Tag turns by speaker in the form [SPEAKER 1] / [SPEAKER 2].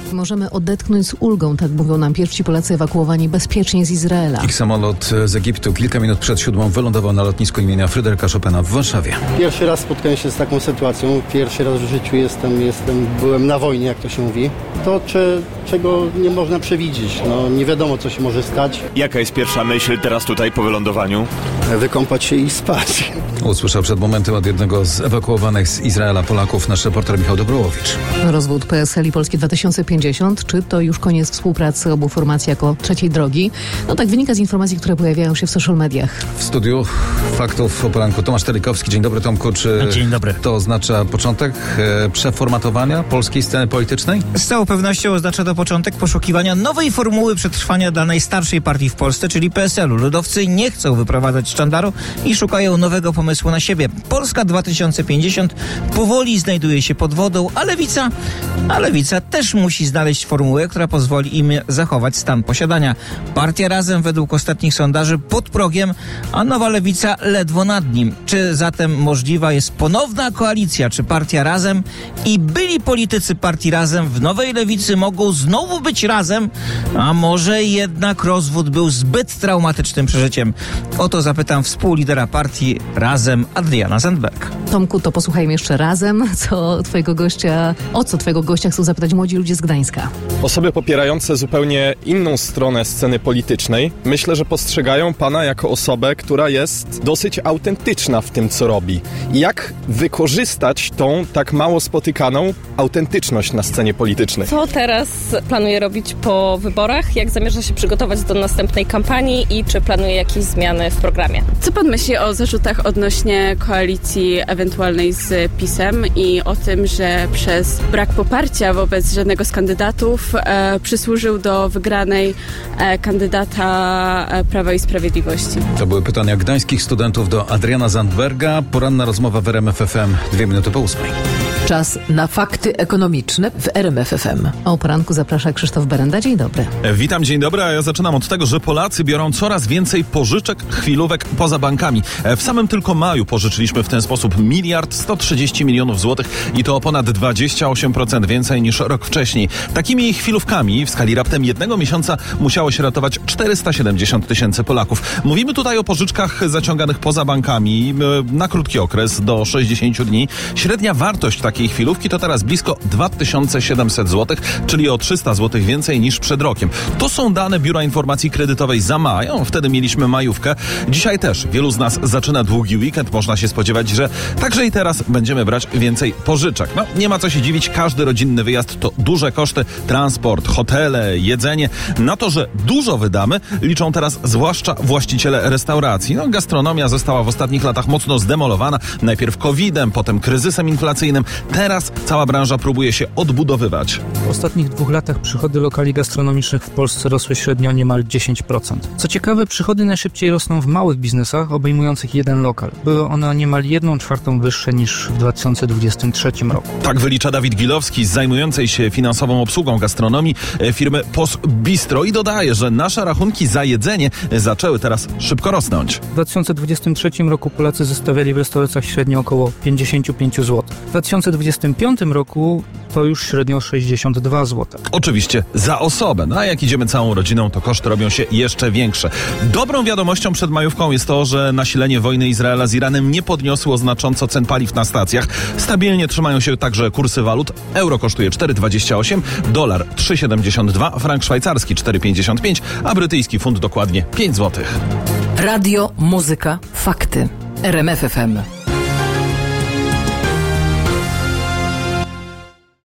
[SPEAKER 1] Możemy odetchnąć z ulgą, tak mówią nam pierwsi Polacy ewakuowani bezpiecznie z Izraela.
[SPEAKER 2] Ich samolot z Egiptu kilka minut przed 7 wylądował na lotnisku imienia Fryderyka Chopina w Warszawie.
[SPEAKER 3] Pierwszy raz spotkałem się z taką sytuacją. Pierwszy raz w życiu byłem na wojnie, jak to się mówi. To, czego nie można przewidzieć. Nie wiadomo, co się może stać.
[SPEAKER 4] Jaka jest pierwsza myśl teraz tutaj po wylądowaniu?
[SPEAKER 3] Wykąpać się i spać.
[SPEAKER 2] Usłyszał przed momentem od jednego z ewakuowanych z Izraela Polaków nasz reporter Michał Dobrołowicz.
[SPEAKER 1] Rozwód PSL i Polski 2050. Czy to już koniec współpracy obu formacji jako trzeciej drogi? Tak wynika z informacji, które pojawiają się w social mediach.
[SPEAKER 2] W studiu Faktów o poranku Tomasz Telikowski. Dzień dobry, Tomku. Czy
[SPEAKER 5] Dzień dobry.
[SPEAKER 2] To oznacza początek przeformatowania polskiej sceny politycznej?
[SPEAKER 5] Z całą pewnością oznacza to początek poszukiwania nowej formuły przetrwania dla najstarszej partii w Polsce, czyli PSL-u. Ludowcy nie chcą wyprowadzać sztandaru i szukają nowego pomysłu na siebie. Polska 2050 powoli znajduje się pod wodą, a lewica też musi znaleźć formułę, która pozwoli im zachować stan posiadania. Partia Razem według ostatnich sondaży pod progiem, a Nowa Lewica ledwo nad nim. Czy zatem możliwa jest ponowna koalicja? Czy Partia Razem i byli politycy Partii Razem w Nowej Lewicy mogą znowu być razem? A może jednak rozwód był zbyt traumatycznym przeżyciem? O to zapytam współlidera partii Razem, Adriana Zandberg.
[SPEAKER 1] Tomku, to posłuchajmy jeszcze razem, o co twojego gościa chcą zapytać młodzi ludzie z Gdańska.
[SPEAKER 6] Osoby popierające zupełnie inną stronę sceny politycznej, myślę, że postrzegają pana jako osobę, która jest dosyć autentyczna w tym, co robi. I jak wykorzystać tą tak mało spotykaną autentyczność na scenie politycznej?
[SPEAKER 7] Co teraz planuje robić po wyborach? Jak zamierza się przygotować do następnej kampanii i czy planuje jakieś zmiany w programie?
[SPEAKER 8] Co pan myśli o zarzutach odnośnie koalicji ewentualnej z PiS-em i o tym, że przez brak poparcia wobec żadnego z kandydatów przysłużył do wygranej kandydata Prawa i Sprawiedliwości?
[SPEAKER 2] To były pytania gdańskich studentów do Adriana Zandberga. Poranna rozmowa w RMF FM 2 minuty po 8.
[SPEAKER 9] Czas na fakty ekonomiczne w RMF FM.
[SPEAKER 1] O poranku zaprasza Krzysztof Berenda. Dzień dobry.
[SPEAKER 10] Witam, dzień dobry, a ja zaczynam od tego, że Polacy biorą coraz więcej pożyczek, chwilówek poza bankami. W samym tylko maju pożyczyliśmy w ten sposób 1 130 milionów złotych i to o ponad 28% więcej niż rok wcześniej. Takimi chwilówkami w skali raptem jednego miesiąca musiało się ratować 470 tysięcy Polaków. Mówimy tutaj o pożyczkach zaciąganych poza bankami na krótki okres do 60 dni. Średnia wartość takiej chwilówki to teraz blisko 2700 zł, czyli o 300 zł więcej niż przed rokiem. To są dane Biura Informacji Kredytowej za maj. Wtedy mieliśmy majówkę. Dzisiaj też wielu z nas zaczyna długi weekend. Można się spodziewać, że także i teraz będziemy brać więcej pożyczek. Nie ma co się dziwić. Każdy rodzinny wyjazd to duże koszty. Transport, hotele, jedzenie. Na to, że dużo wydamy, liczą teraz zwłaszcza właściciele restauracji. Gastronomia została w ostatnich latach mocno zdemolowana. Najpierw COVID-em, potem kryzysem inflacyjnym. Teraz cała branża próbuje się odbudowywać.
[SPEAKER 11] W ostatnich 2 latach przychody lokali gastronomicznych w Polsce rosły średnio niemal 10%. Co ciekawe, przychody najszybciej rosną w małych biznesach obejmujących jeden lokal. Były one niemal 1/4 wyższe niż w 2023 roku.
[SPEAKER 10] Tak wylicza Dawid Gilowski z zajmującej się finansową obsługą gastronomii firmy POS Bistro i dodaje, że nasze rachunki za jedzenie zaczęły teraz szybko rosnąć.
[SPEAKER 11] W 2023 roku Polacy zostawiali w restauracjach średnio około 55 zł. W 2025 roku to już średnio 62 zł.
[SPEAKER 10] Oczywiście za osobę. A jak idziemy całą rodziną, to koszty robią się jeszcze większe. Dobrą wiadomością przed majówką jest to, że nasilenie wojny Izraela z Iranem nie podniosło znacząco cen paliw na stacjach. Stabilnie trzymają się także kursy walut. Euro kosztuje 4,28, dolar 3,72, frank szwajcarski 4,55, a brytyjski funt dokładnie 5 zł.
[SPEAKER 9] Radio, muzyka, fakty. RMF FM.